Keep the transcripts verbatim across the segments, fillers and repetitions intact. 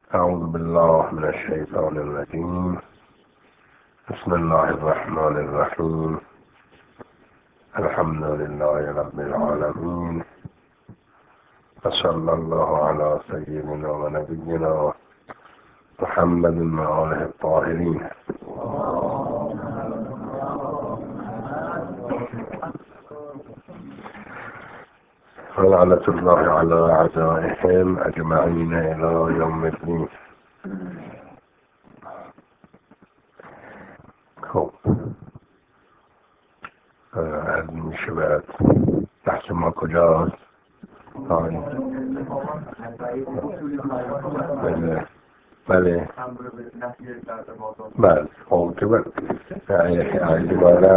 أعوذ بالله من الشيطان الرجيم. بسم الله الرحمن الرحيم. الحمد لله رب العالمين، وصلى الله على سيدنا ونبينا محمد وآله الطاهرين. ولعنة الله على أعدائهم أجمعين إلى يوم الدين. خب از میشه باید بحث ما کجاست؟ آه. بله بله بله خب که بله اجمالا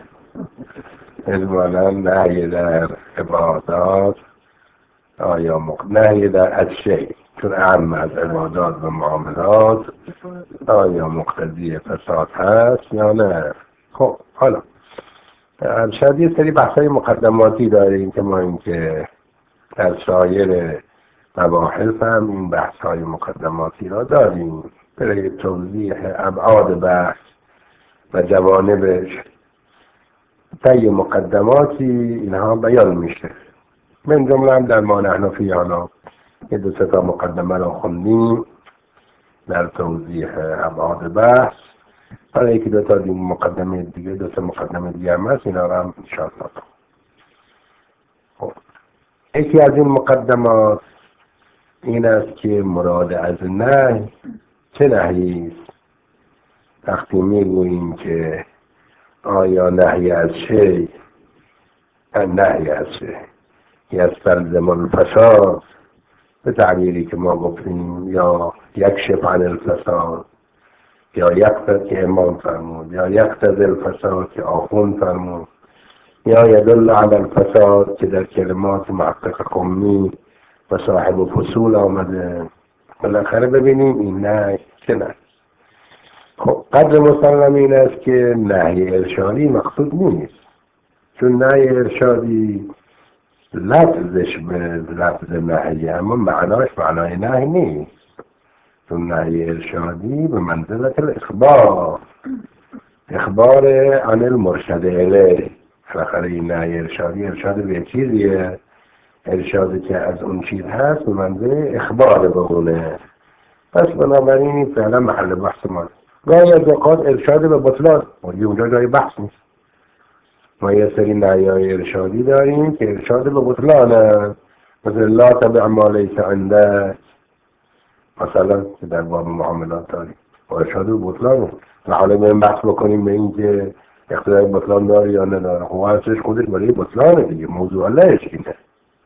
اجمالا نهی در عبادات آیا مق... نهی در از شیء چون اعم از عبادات و معاملات آیا مقتضی فساد هست یا نه؟ خب حالا شاید یه سری بحثای مقدماتی داریم که ما اینکه در سایر مباحث هم این بحث‌های مقدماتی را داریم برای توضیح ابعاد بحث و جوانبش. طی مقدماتی اینها بیان میشه، من جمله هم در ما نحن فی حالا یه دو سه تا مقدمه را خوندیم در توضیح ابعاد بحث. حالا یکی دو تا این مقدمه دیگه دو تا مقدمه دیگه هم هست، اینا را هم انشاءالله. خب یکی از این مقدمات این است که مراد از نهی چه نهی است. وقتی میگوییم که آیا نهی از شیء نهی از شیء یستلزم الفساد به تعبیری که ما گفتیم، یا یکشف عن الفساد، یا یقتضی که امام فرمود، یا یقتضی الفساد که آخوند فرمود، یا یدل علی الفساد که در کلمات محقق قمی و صاحب فصول آمده. بالاخره ببینیم این نهی چه نهی. خب قدر مسلم این است که نهی ارشادی مقصود نیست، چون نهی ارشادی لفظش به لفظ نهی اما معناش معنای نهی نیست، چون نهی ارشادی به منزلت الاخبار اخبار عن المرشد الیه. بالاخره این نهی ارشادی ارشاد به چیزیه، ارشادی که از اون چیز هست به منزل اخبار به اونه. پس بنابراین این فعلا محل بحث ما گاهی از اوقات ارشاد به بطلان ولی اونجا جای بحث نیست. ما یه سری نهی‌های ارشادی داریم که ارشاد به بطلانه، مثل لا تبع ما لیس عندک، مثلا در باب معاملات داریم و ارشاد به بطلانه. حالا بریم بحث بکنیم به این که اقتضای بطلان داره یا نداره، خب اصلش خودش برای بطلانه دیگه، موضوع اللهش اینه.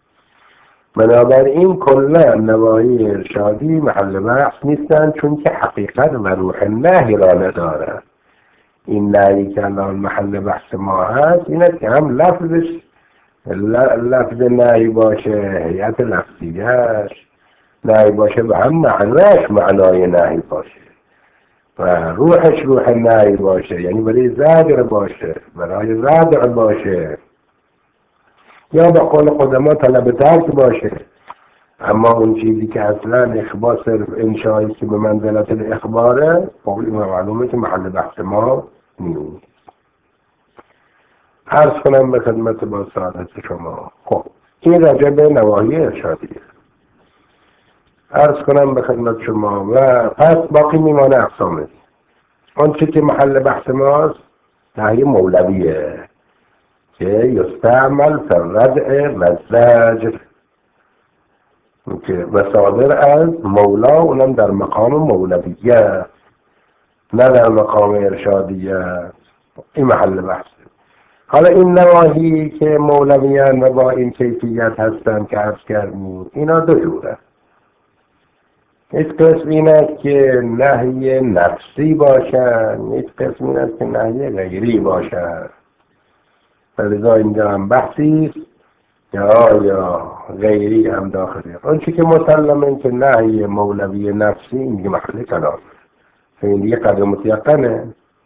بنابراین کلا نواهی ارشادی محل بحث نیستن، چون که حقیقت و روح نهی را نداره. این نهی که الان محل بحث ما هست اینه که هم لفظش لفظ نهی باشه، هیئت لفظیهش نهی باشه و هم معناش معنای نهی باشه و روحش روح نهی باشه، یعنی برای زجر باشه، برای ردع باشه، یا به قول قدما طلب ترک باشه. اما اون چیزی که اصلا اخبار صرف انشایی که به منزلت الاخباره، خب این معلومه که محل بحث ما نیست. عرض کنم به خدمت با سعادت شما. خب این راجع به نواهی ارشادیه. عرض کنم به خدمت شما و پس باقی میمانه اقسامه. اون چیزی که محل بحث ماست نهی مولویه که یستعمل فی الردع و الزجر، که صادر از مولا، اونم در مقام مولویه نه در مقام ارشادیه. این محل بحث. حالا این نواهی که مولویان و با این کیفیت هستن که عرض کردیم اینا دو جوره. یک قسم این است که نهی نفسی باشن، یک قسم این است که نهی غیری باشن. فلذا اینجا هم بحثی یا یا غیری هم داخلی. اون چی که مسلمه که نهی مولوی نفسی این دیگه محل کلام، این دیگه قدر متیقنه.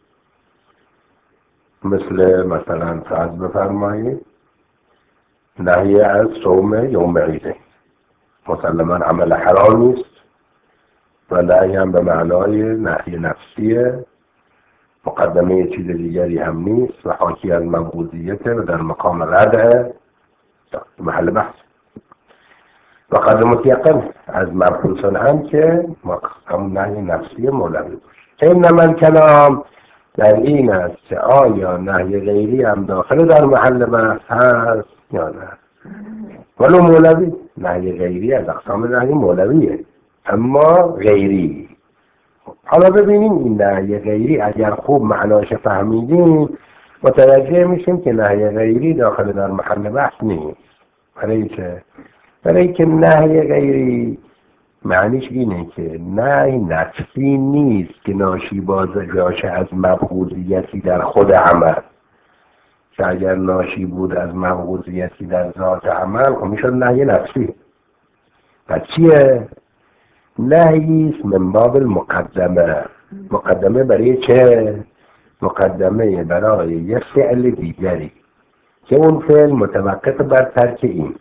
مثل مثلا فرض بفرمایید نهی از صوم یوم عیده، مسلما عمل حرام نیست و نهی هم به معنای نهی نفسیه، مقدمه چیز دیگری هم نیست و حاکی از مبعوضیته و در مقام ردعه محل بحث. و قد متیقن از مبعوثان هم که همون نهی نفسی مولوی باشه. اینما الکلام در این است که آیا نهی غیری هم داخل در محل بحث هست یا نه. ولو مولوی نهی غیری از اقسام نهی مولویه، اما غیری. حالا ببینیم این نهی غیری اگر خوب معناش فهمیدیم متوجه میشیم که نهی غیری داخل در محل بحث نیست. برای چه؟ برای که نهی غیری معنیش اینه که نهی نفسی نیست که ناشی باشه از مبعوضیتی در خود عمل، که اگر ناشی بود از مبعوضیتی در ذات عمل خب میشد نهی نفسی. پس چیه؟ نهی است من باب المقدمه. مقدمه برای چه؟ مقدمه برای یک فعل دیگری که اون فعل متوقف بر ترک این،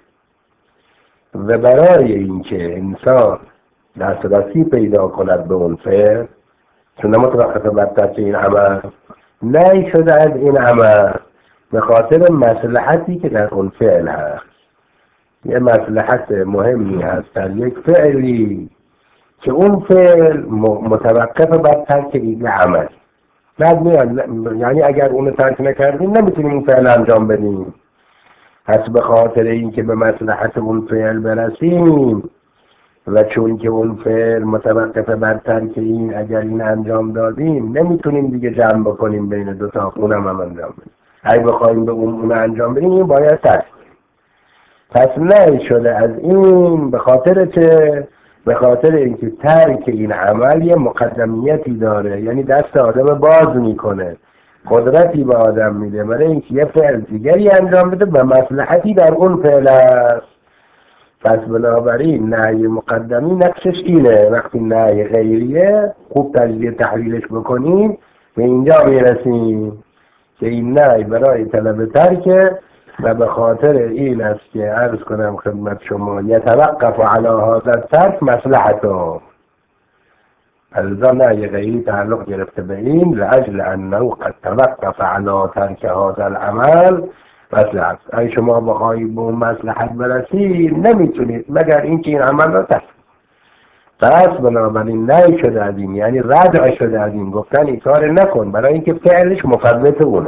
و برای اینکه انسان دسترسی پیدا کند به اون فعل چون متوقف بر ترک این عمل، نهی شده از این عمل به خاطر مصلحتی که در اون فعل هست. یه مصلحت مهمی هست در یک فعلی که اون فعل متوقف بر ترک این عمل. بعد میاد یعنی اگر اون ترک نکردیم نمیتونیم اون فعل انجام بدیم. پس به خاطر اینکه به مصلحت اون فعل برسیم و چون که اون فعل متوقف بر ترک این، اگر این انجام دادیم نمیتونیم دیگه جمع بکنیم بین دو تا، اونم هم انجام بدیم. اگه بخوایم به اون اون انجام بدیم این باید ترک کنیم. پس نهی شده از این به خاطر که به خاطر اینکه ترک این عمل یه مقدمیتی داره، یعنی دست آدم باز میکنه، قدرتی به آدم میده برای اینکه یه فعل دیگری انجام بده و مصلحتی در اون فعل است. پس بنابراین نهی مقدمی نقشش اینه. وقتی نهی غیریه خوب تجزیه تحلیلش بکنیم به اینجا میرسیم که این نهی برای طلب ترکه و به خاطر این است که عرض کنم خدمت شما یتوقف علی هذا الترک مصلحته. الزا نهی غیری تعلق گرفته به این لأجل انه قد توقف علی ترک هذا العمل مصلحت. اگه شما بخواهید به اون مصلحت برسید نمیتونید مگر اینکه این عمل را ترک. پس بنابراین نهی شده از این، یعنی ردع شده از این، گفتن این کار نکن برای اینکه فعلش مفوت اونه،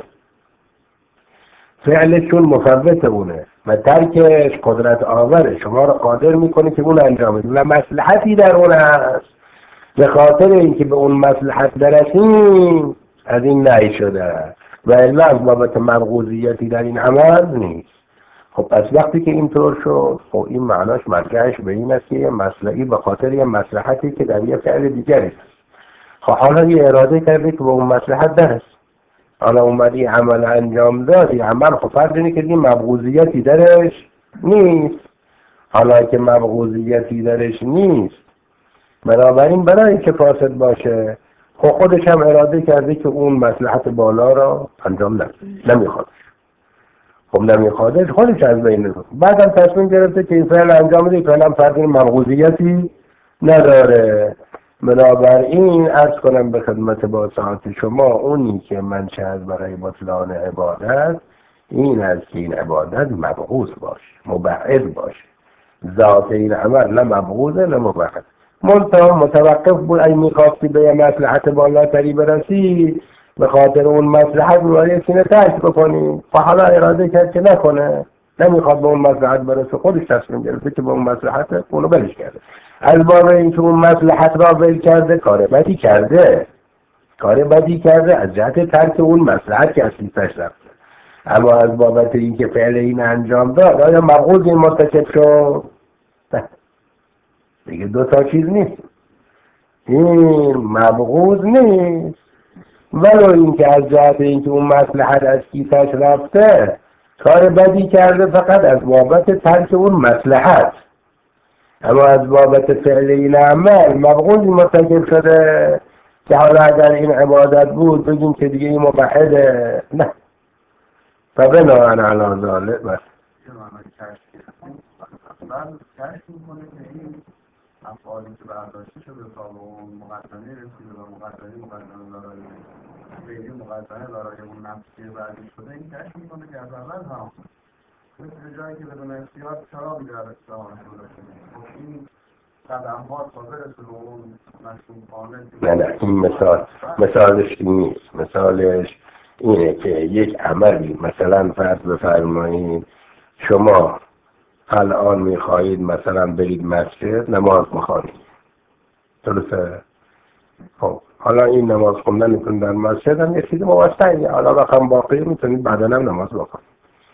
فعلش چون مفوت اونه و ترکش قدرت آوره، شما را قادر میکنه که اون انجام بدید و مصلحتی در اون هست. به خاطر اینکه به اون مصلحت برسیم از این نهی شده و الا از بابت مرغوزیتی در این عمل نیست. خب پس وقتی که اینطور شد خب این معناش مرجعش به این است که یه مصلحتی به خاطر یه مصلحتی که در یه فعل دیگری است. خب حالا یه اراده کرده که به اون مصلحت برسه، حالا اومدی عمل انجام دادی، عمل خب فرض اینه که این مبغوضیتی درش نیست. حالا که مبغوضیتی درش نیست بنابراین برای که فاسد باشه خب خودش هم اراده کرده که اون مصلحت بالا را انجام نده، نمیخوادش. خب نمیخوادش خودش از بین رو بعدم تصمیم گرفته که این فعل انجام بده، فعلا فرض این مبغوضیتی نداره. بنابراین عرض کنم به خدمت با ساعت شما اونی که منشأ از برای بطلان عبادت این است که این عبادت مبغوض باشه، مبعد باشه. ذات این عمل نه مبغوضه نه مبعد، منتها متوقف بود. اگه میخواستی به مصلحت بالاتری برسی به خاطر اون مصلحت روی سینه ترک بکنی، حالا اراده کرد که نکنه، نمیخواد به اون مصلحت برسه، خودش تصمیم گرفته که به اون مصلحت اونو بلش کرده. از باب اینکه اون مصلحت را ول کرده کار بدی کرده، کار بدی کرده از جهت ترک اون مصلحت که اصلی پیش رفته. اما از بابت اینکه فعل این انجام داد آیا مبغوض این مرتکب شد؟ دیگه دو تا چیز نیست، این مبغوض نیست ولو اینکه از جهت اینکه اون مصلحت از کیسش رفته کار بدی کرده فقط از بابت ترک اون مصلحت. اما از بابت فعل این عمل مبغوضی مرتکب شده که حالا اگر این عبادت بود بگیم که دیگه این مبعده، نه. فبناءً علی ذلک بس افعالی که برداشته شده تا به اون مقدمه رسیده و مقدمه مقدمه دارای غیری مقدمه دارای اون نفسی بعدی شده، این کشف میکنه که از اول هم مثل جایی که بدون اختیار شرابی در استعمال شده شده. این قدم ها تا برسه به اون مشروب خانه. نه نه این مثال مثالش این نیست. مثالش اینه که یک عملی مثلا فرض بفرمایید شما الان میخواهید مثلا برید مسجد نماز بخوانید، درسته؟ خب حالا این نماز خوندن میتونید در مسجد هم یه چیز موسعیه، حالا رقم باقی میتونید بعدا هم نماز بخوانید.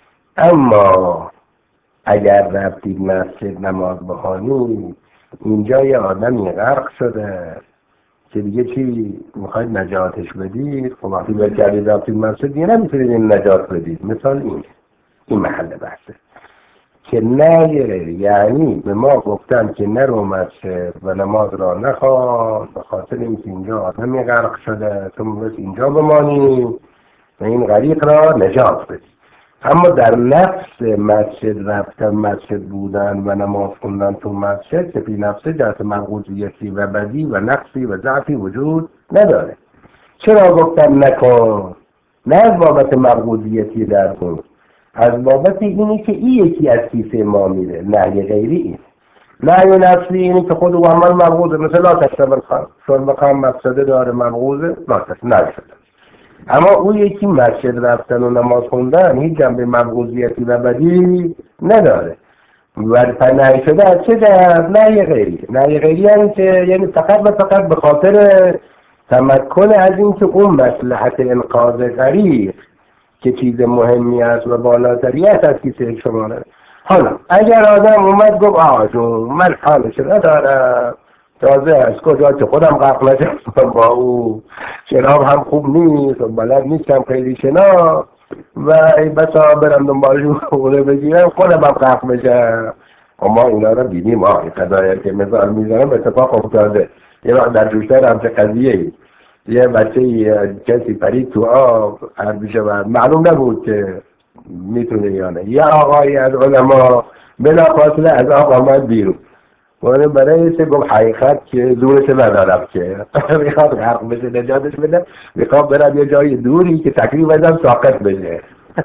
اما اگر رفتید مسجد نماز بخوانید، اینجا یه آدمی غرق شده که دیگه چی میخواید نجاتش بدید، خب وقتی برگردید رفتید مسجد دیگه نمیتونید این نجات بدید. مثال اینه، این محل بحثه که نه، یعنی به ما گفتن که نرو مسجد و نماز را نخوان به خاطر اینکه اینجا آدمی غرق شده، تو باید اینجا بمانی و این غریق را نجات بدی. اما در نفس مسجد رفتن، مسجد بودن و نماز خوندن تو مسجد که فی نفسه جهت مرغوزیتی و بدی و نقصی و ضعفی وجود نداره. چرا گفتن نکن؟ نه از بابت مرغوزیتی در اون، از بابت اینی که این یکی از کیسه ما میره، نهی غیری این. نهی نفسی اینی که خود او عمل مرغوزه، مثل لا تشرب خمر، شرب خمر مفسده داره، مرغوزه، لا تشرب نشده. اما اون یکی مسجد رفتن و نماز خوندن هیچ جنبه مرغوزیتی و بدی نداره و نهی شده از چه جهت؟ نهی غیری. نهی غیری یعنی که یعنی فقط و فقط به خاطر تمکن از این که اون مصلحت انقاذ غریق که چیز مهمی است و بالاتری است از کیسه شما نه. حالا اگر آدم اومد گفت آقا جون من حالش ندارم، تازه از کجا که خودم غرق نشم با او، شناب هم خوب نیست و بلد نیستم خیلی شناب و ای بسا برم دنبالشون خوره بگیرم خودم هم غرق بشم. ما اینا رو دیدیم، ما این قضایی که مثال میزنم اتفاق افتاده. یه وقت در جوشتر همچه قضیه ای یه بچه کسی پرید تو آب عربی شود، معلوم نبود که میتونه یا نه. یه آقایی از علما بلا فاصله از آب آمد بیرون وانه برای سه گفت حقیقت که دورش ندارم که میخواد غرق بشه نجاتش بده، میخواد برم یه جای دوری که تکلیف بدم ساقط بشه.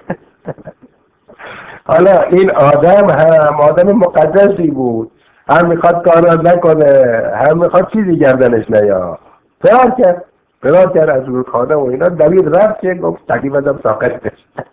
حالا این آدم هم آدم مقدسی بود، هم میخواد کار نکنه هم میخواد چیزی گردنش نیا، فرار کرد فرار کرد از رودخانه و اینا، دوید رفت که گفت تکلیف بدم ساقط بشه.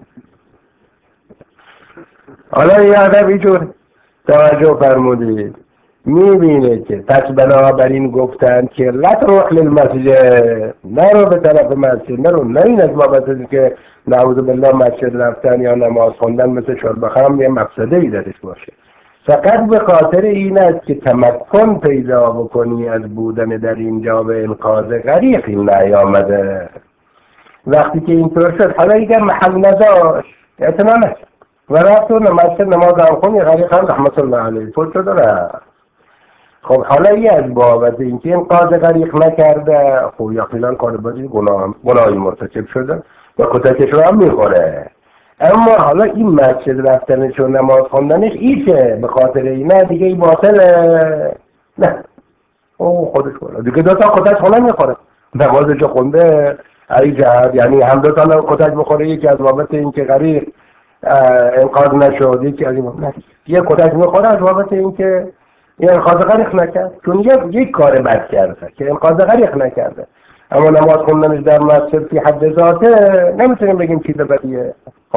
حالا این آدم اینجور توجه فرمودید میبینه که پس بنابراین گفتن که لتروح للمسجد، نرو به طرف مسجد، نرو. نه این از بابت که نعوذ بالله مسجد رفتن یا نماز خوندن مثل شرب خمر یه مفسده ای درش باشه، فقط به خاطر این است که تمکن پیدا بکنی از بودن در اینجا به انقاذ غریق این نیامده. وقتی که اینطور شد حالا دیگه محل نداشت، اعتنا نشد و رفت و مسجد نماز هم خون یه غریق هم رحمت الله علیه فوت شد رفت. خب حالا یه از بابت اینکه انقاذ غریق نکرده، خب یقینا کار بدی گناه گناهی مرتکب شده و کتکش رو هم میخوره. اما حالا این مسجد رفتنش و نماز خوندنش ایشه، به خاطر اینا دیگه این باطله. نه او خودش خورده دیگه، دو تا کتک خونه میخوره، نمازش خونده ای جهد، یعنی هم دو تا کتک بخوره، یکی از بابت اینکه غریق انقاذ نشد، یکی از این نه یه کتک میخوره از بابت اینکه این انقاذ غریق نکرد، چون یک یک کار بد کرده که انقاذ غریق نکرده. اما نماز خوندنش در مسجد فی حد ذاته نمیتونیم بگیم چیز بدیه.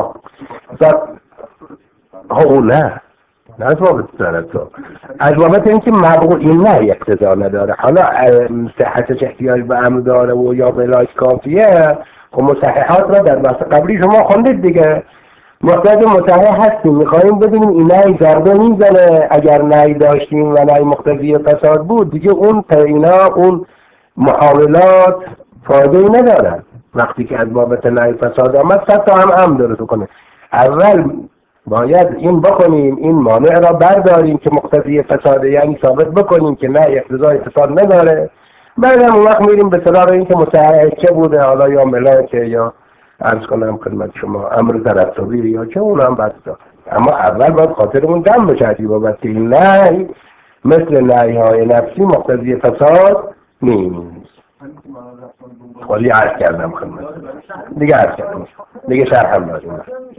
او نه نه از بابت دارد تو از بابت اینکه مبغو این نه اقتضا نداره. حالا صحتش احتیاج به امر داره و یا بلاش کافیه، خب مصححات را در بحث قبلی شما خوندید دیگه، محتاج مصحح هستیم، میخواییم بدونیم این نهی ضربه میزنه. اگر نهی داشتیم و نهی مقتضی فساد بود دیگه اون اینا اون محاولات فایده ای ندارن. وقتی که از بابت نهی فساد آمد صد تا هم هم درست کنه. اول باید این بکنیم، این مانع را برداریم که مقتضی فساده، یعنی ثابت بکنیم که نه اقتضای فساد نداره. بعد هم اون وقت میریم به سراغ این که مصحح چه بوده، حالا یا ملاکه یا عرض کنم خدمت شما امر ترتبی یا چه، اون هم بد داره. اما اول باید خاطرمون دم بشه عجیب بابت که این نه مثل نهی‌های نفسی مقتضی فساد نیست. خیلی عرض کردم خدمت دیگه عرض کردم دیگه شرح هم لازم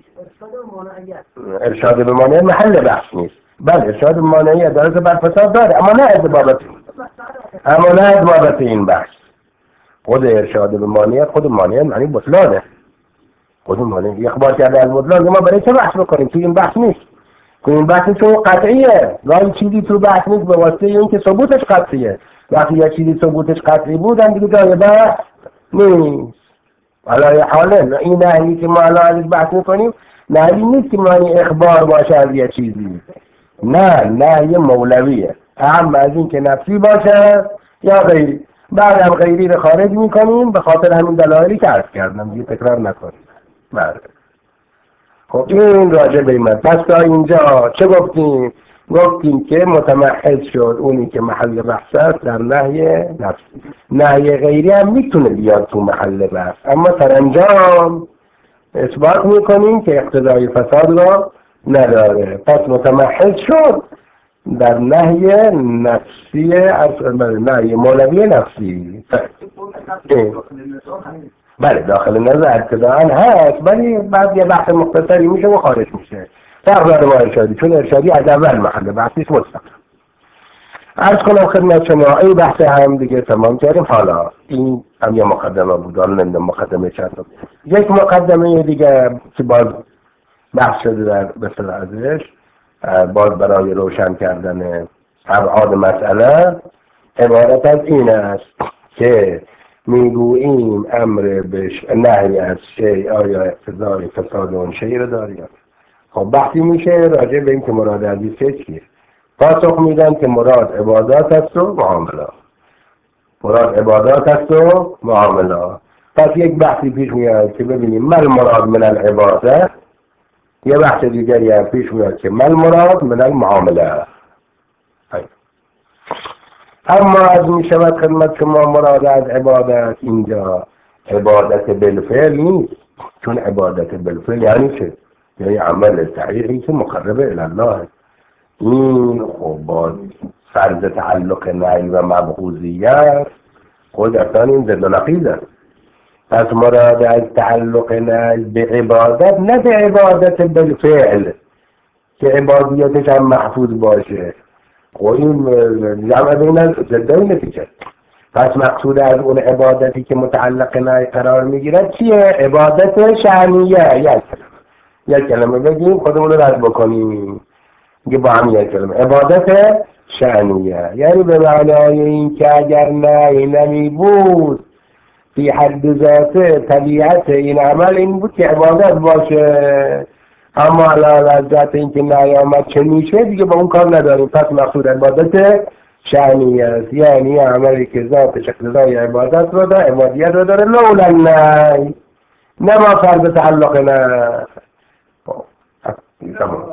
ارشاد به مانعیت محل بحث نیست. بله ارشاد به مانعیت داره بر فساد داره، اما نه از بابت اما نه از بابت این بحث. خود ارشاد به مانعیت خود مانعیت معنی بطلانه. خود مانعیت اخبار کرده از بطلان، ما برای چه بحث بکنیم؟ تو این بحث نیست. تو این بحث تو قطعیه. گاهی چیزی تو بحث نیست به واسطه اینکه ثبوتش قطعیه. وقتی یه چیزی ثبوتش قطعی بود هم دیگه جای بحث نیست. حالا حالا این نهی که ما الان ازش بحث میکنیم نهی نیست که معنی اخبار باشه از یه چیزی. نه، نهی مولویه. اهم از این که نفسی باشه یا غیری. بعد هم غیری رو خارج میکنیم به خاطر همین دلایلی که عرض کردم دیگه تکرار نکنیم. بله. خب این راجع به من. پس تا اینجا چه گفتیم؟ گفتیم که متمحض شد اونی که محل بحث است در نهی نفسی. نهی غیری هم میتونه بیاد تو محل بحث، اما سرانجام اثبات میکنیم که اقتضای فساد را نداره. پس متمحض شد در نهی نفسی، نهی مولوی نفسی. بله داخل نظر ابتداءً هست، ولی بعد یه بحث مختصری میشه و خارج میشه. فرق داره با ارشادی، چون ارشادی از اول محل بحثیش مستقل. عرض کنم خدمت شما این بحث هم دیگه تمام کردیم. حالا این هم یه مقدمه بود، حالا نمیدونم مقدمه چند. یک مقدمه دیگه که باز بحث شده در بسیار ازش، باز برای روشن کردن ابعاد مسئله عبارت از این است که میگوییم امر به نهی از شیء آیا اقتضای فساد اون شیء رو داریم. خب بحثی میشه راجع به این که مراد از این شیء چیه. پاسخ میدن که مراد عبادات است و معاملات. مراد عبادات است و معاملات. پس یک بحثی پیش میاد که ببینیم مل مراد من العباده، یه بحث دیگری هم پیش میاد که مل مراد من المعامله. اما از می شود خدمت شما مراد از عبادت اینجا عبادت بالفعل نیست، چون عبادت بالفعل یعنی چه؟ یعنی عمل صحیحی که مقرب الی الله. این خب با فرض تعلق نهی و مبغوضیت خود اصلا این ضد و نقیض است. پس مراد از تعلق نهی به عبادت نه به عبادت بالفعل که عبادیتش هم محفوظ باشه. و این جمع بین ضدای نتیجه. پس مقصود از اون عبادتی که متعلق نهی قرار میگیره چیه؟ عبادت شأنیه. یک یک کلمه بگیم خودمون رو رد بکنیم که با هم یک کلمه عبادت شأنیه، یعنی به معنای این که اگر نهی نمی بود فی حد ذاته طبیعت این عمل این بود که عبادت باشه، اما علاوه از ذات این که نهی آمد چه میشه دیگه با اون کار نداریم. پس مقصود عبادت شأنیه است، یعنی عملی که ذاتش اقتضای عبادت رو داره، عبادیت رو داره، لولا النهی نه با فرض تعلق نه. تمام.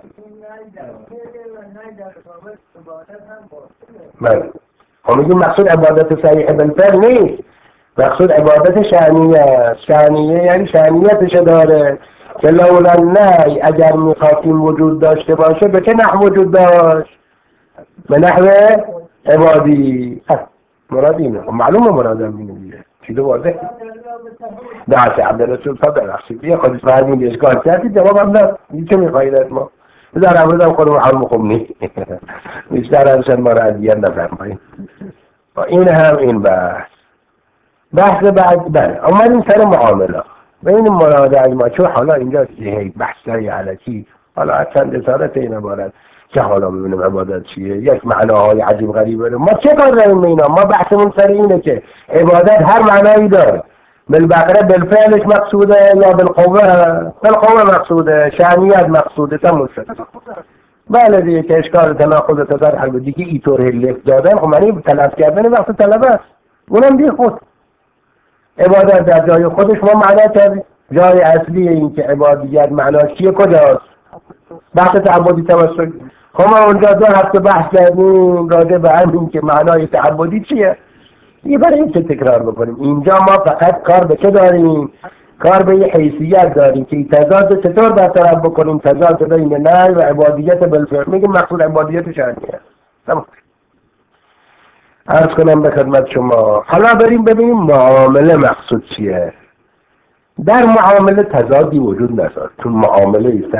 بله. خب میگیم مقصود عبادت صحیح بالفعل نیست، مقصود عبادت شأنیه است. شأنیه یعنی شأنیتش داره که لولا النهی اگر میخواستیم وجود داشته باشه به چه نحو وجود داشت؟ به نحو عبادی. مراد اینه. خب معلومه مراد هم اینه دیگه، چیز واضح. دعوت عبدالرسول صدر اخشید یه خودش فهمید اشکال کردی جواب هم داد. چه میخوایید از ما؟ بذار امروز هم خودمون حال مخمنی بیشتر همشن ما را عدیان نفرماییم. این هم این بحث بحث بعد. بله اومدیم سر معامله بین مراد از ما، چون حالا اینجا هی بحثای علکی، حالا چند اصالت این عبارت که حالا ببینیم عبادت چیه، یک معناهای عجیب غریب داره. ما چه کار داریم اینا؟ ما بحثمون سر اینه که عبادت هر معنایی داره، بالبقره بالفعلش مقصوده یا بالقوه بالقوه مقصوده، شأنیت مقصوده، تموم شد. بله دیگه که اشکال تناقض تضاد حل دیگه اینطور هلیک دادن خب معنی تلف کردن وقت طلب است، اونم بی خود. عبادت در جای خودش ما معنا کردیم، جای اصلی این که عبادیت معناش چیه کجاست؟ بحث تعبدی توسل. خب ما اونجا دو هفته بحث کردیم راجع به همین که معنای تعبدی چیه. دیگه برای این چه تکرار بکنیم؟ اینجا ما فقط کار به چه داریم؟ کار به یه حیثیت داریم که این تضاد چطور برطرف بکنیم، تضاد بین نهی و عبادیت بالفعل. میگیم مقصود عبادیت شأنیه. عرض کنم به خدمت شما. حالا بریم ببینیم معامله مقصود چیه. در معامله تضادی وجود نداره، چون معامله ایست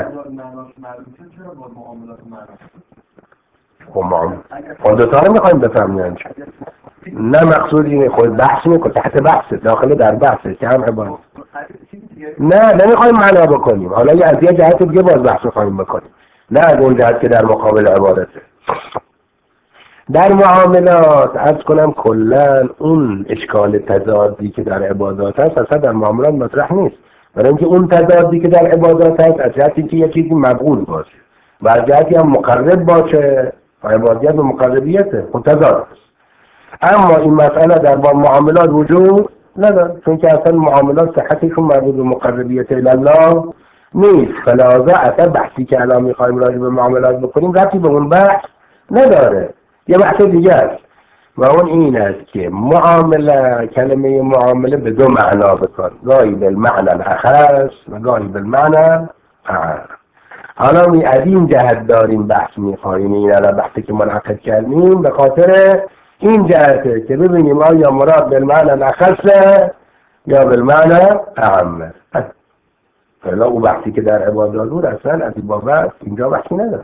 خب معامله خود دوتا رو میخوایم بفهمیم. نه مقصود اینه، خود بحث میکن تحت بحثه، داخل در بحثه که هم عبارت. نه نمیخوایم معنا بکنیم، حالا یه از یه جهت دیگه باز بحث میخوایم بکنیم، نه از اون جهت که در مقابل عبارته. در معاملات عرض کنم کلن اون اشکال تضادی که در عبادات هست اصلا در معاملات مطرح نیست، برای اینکه اون تضادی که در عبادات هست از جهت اینکه یه چیزی مقبول باشه و از جهتی هم مقرب باشه و عبادیت و مقربیته خود تضاد هست. اما این مسئله در با معاملات وجود نداره، چون که اصلا معاملات صحتشون مربوط به مقربیت الله نیست، فلازا اصلا بحثی که الان میخوایم راجع به معاملات بکنیم ربطی به اون بحث نداره، یه بحث دیگه است و اون این است که معامله، کلمه معامله به دو معنا بکن، گاهی بالمعنى الاخص و گاهی بالمعنى الاعم. حالا می از این جهت داریم بحث میخواهیم، این الان بحثی که منعقد کردیم به خاطر این جهته که ببینیم آیا مراد بالمعنى الاخص یا بالمعنى الاعم. حالا اون بحثی که در عبادات بود اصلا از این بابت اینجا بحثی نداره.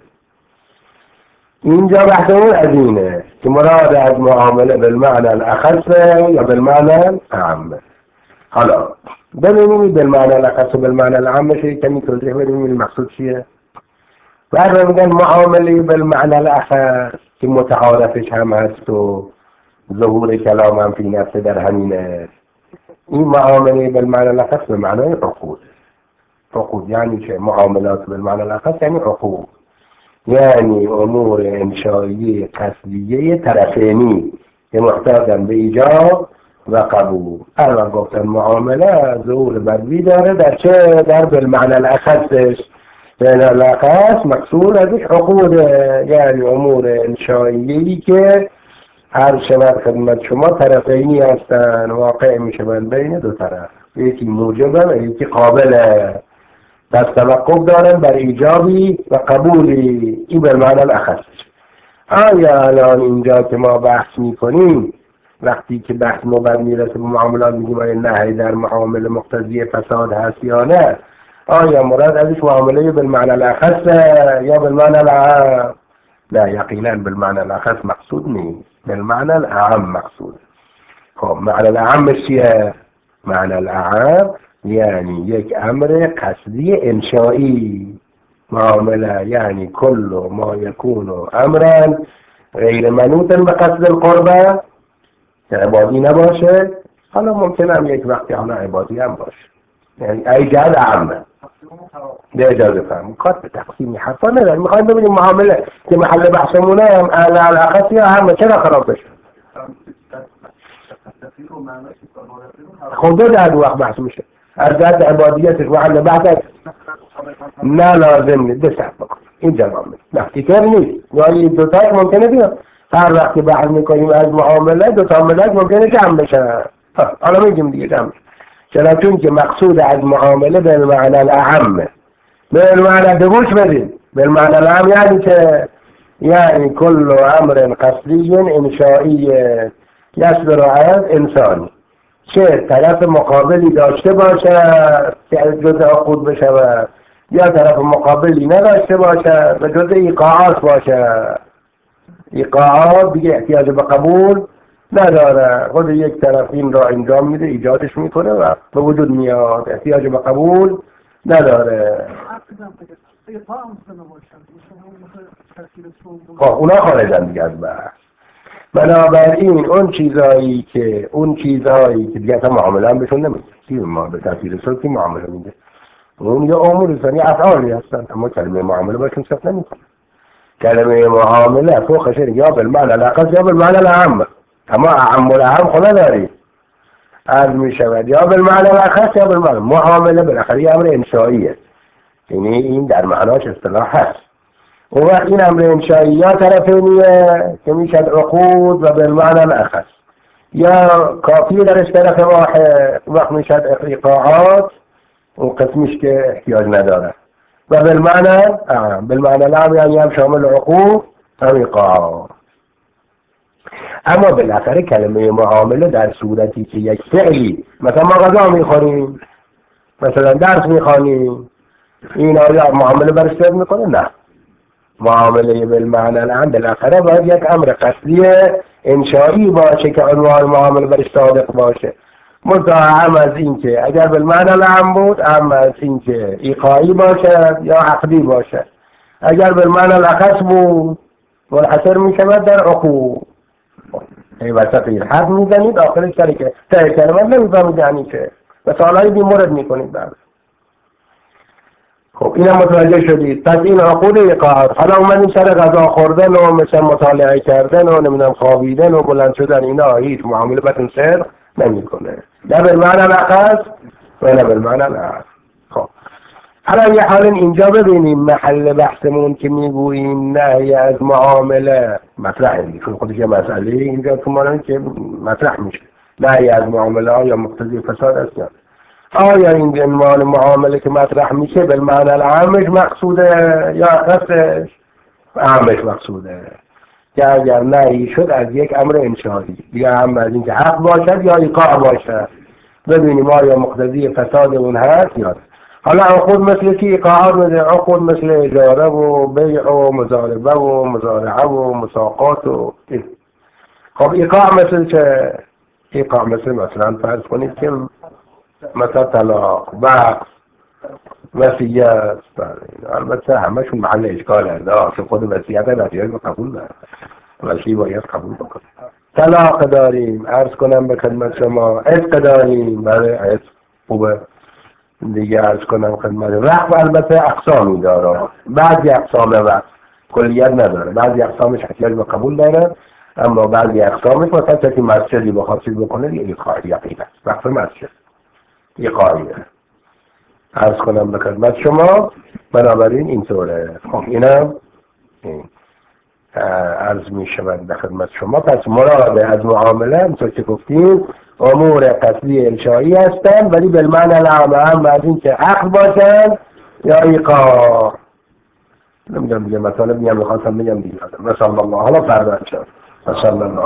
اینجا بحث اون از اینه که مراد از معامله بالمعنى الاخص یا بالمعنى الاعم. حالا ببینیم بالمعنى الاخص و بالمعنى الاعم شه کمی توضیح بدیم المقصود چیه. بعد میگن معامله بالمعنى الاخص که متعارفش هم هست و ظهور کلام هم فی نفسه در همینه. این معامله بالمعنى الاخص به معنای عقود. عقود یعنی چه؟ معاملات بالمعنى الاخص یعنی عقود، یعنی امور انشایی قصدیه طرفینی که محتاجن به ایجاب و قبول. اول گفتن معامله ظهور بدوی داره در چه؟ در بالمعنى الاخصش. بالمعنى الاخص مقصود ازش عقوده، یعنی امور انشایی که هر شود خدمت شما طرفینی هستن، واقع میشه بین دو طرف، یکی موجبه و یکی قابله، پس توقف دارن بر ایجابی و قبولی. این بالمعنى الاخص. آیا الان اینجا که ما بحث میکنیم وقتی که بحث ما بر میرسه به معاملات میگیم آیا نهی در معامله مقتضی فساد هست یا نه؟ آیا مراد ازش معامله بالمعنى الاخص یا بالمعنى الاعم؟ لا، یقینا بالمعنى الاخص مقصود نیست، بالمعنى الاعم مقصود. خب معنى الاعم چیه؟ معنى الاعم یعنی یک امر قصدی انشایی. معامله یعنی کل ما یکون امرا غیر منوط به قصد القربه که عبادی نباشه، حالا ممکنه هم یک وقتی حالا عبادی هم باشه، یعنی ایجاد عامه. ده اجازه فهم کات به تقسیمی حرفا نداریم، میخوایم ببینیم معامله که محل بحثمونه هم الاخص یا همه چرا خراب بشه. خب دو در وقت بحث میشه از جهت عبادیتش محل بحث نه لازم نیست دست بکن این جواب میده. نه دیگر نیست، یعنی دو تاش ممکنه بیاد هر وقتی بحث میکنیم از معامله دو تا ملک ممکنه جمع بشه. حالا میگیم دیگه جمع بشه چرا؟ چون که مقصود از معامله بالمعنى الاعم. بالمعنى دگوش بدیم بالمعنى الاعم یعنی که یعنی کل امر قصدی انشائی یصدر از انسانی چه طرف مقابلی داشته باشه که جزء عقود بشه و یا طرف مقابلی نداشته باشه و جزء ایقاعات باشه. ایقاعات دیگه احتیاج به قبول نداره، خود یک طرف این را انجام میده ایجادش میکنه و به وجود میاد، احتیاج به قبول نداره. خب اونا خارجن دیگه از بحث. بنابراین اون چیزایی که اون چیزهایی که دیگه اصلا معامله هم بهشون نمیده، چیز ما به تفسیر سوال که معامله میده اون یا امور ثانی افعالی هستن، اما کلمه معامله باشون صرف نمیکنه. کلمه معامله فوقش یا بالمعنى الاخص یا بالمعنى الاعم، اما اعم و الاعم خدا داری از میشود یا بالمعنى الاخص یا بالمعنى. معامله بالاخره یه امر انشائیه، یعنی این در معناش اصطلاح هست. اون وقت این امر انشایی یا طرفینیه که میشد عقود و بالمعنى الاخص، یا کافی درش طرف واحد وقت میشد ایقاعات اون قسمش که احتیاج نداره. و بالمعنى بالمعنى الاعم یعنی هم شامل عقود و ایقاعات. اما بالاخره کلمه معامله در صورتی که یک فعلی، مثلا ما غذا میخوریم، مثلا درس میخوانیم، این آیا معامله برش صدق میکنه؟ نه. معامله بالمعنی الان بالاخره باید یک امر قصدی انشایی باشه که عنوان معامله برش صادق باشه. متهم از این که اگر بالمعنی الان بود، اما از این که ایقاعی باشد یا عقدی باشد. اگر بالمعنی الاخص بود منحصر میشود در عقوق. ای وسط این حرف میزنید آخرش سری که ته کلمات نمیفهمید یعنی که مثالهای بیمورد میکنید بعد. خب اینم متوجه شدید. پس این عقود ایقاعات. حالا اومدیم سر غذا خوردن و مثلا مطالعه کردن و نمیدونم خوابیدن و بلند شدن، اینا هیچ معامله بتون صدق نمیکنه، نه بالمعنی الاخص و نه بالمعنی الاخر. خب حالا یه حال اینجا ببینیم محل بحثمون که میگوییم نهی از معامله مطرح میشه، خودش یه مسئله اینجا تو مانند که مطرح میشه، نهی از معامله ها یا مقتضی فساد است. یا آیا این عنوان معامله که مطرح میشه بالمعنی العامش مقصوده یا اخصش؟ عامش مقصوده. که اگر نهی شد از یک امر انشایی، یا هم از اینکه حق باشد یا ایقاع باشد، ببینیم آیا مقتضی فساد اون هست یا. حالا عقود مثل که ایقاعات مثل عقود مثل اجاره و بیع و مضاربه و مزارعه و مساقات و این. خب ایقاع مثل چه؟ ایقاع مثل مثلا فرض کنید که مثلا طلاق، وقف، وصیت. البته همشون محل اشکال هست که خود وصیت وصیت رو قبول داره، وصی باید قبول بکنه. طلاق داریم، عرض کنم به خدمت شما، عتق داریم، برای عتق خوبه دیگه، عرض کنم خدمت. وقف البته اقسامی داره، بعضی اقسام وقف کلیت نداره، بعضی اقسامش احتیاج به قبول داره، اما بعضی اقسامش مثلا کسی مسجدی بخواستی بکنه دیگه ایقاعی است. وقف مسجد ایقاعیه، عرض کنم به خدمت شما. بنابراین اینطوره. خب اینم این عرض می شود به خدمت شما. پس مراد از معامله همطور که گفتیم امور قصدی انشایی هستن، ولی بالمعنی العام، هم از این که حق باشن یا ایقاع. نمیدونم دیگه مثلا میگم میخواستم بگم دیگه مثلا الله، حالا فردا شد مثلا الله.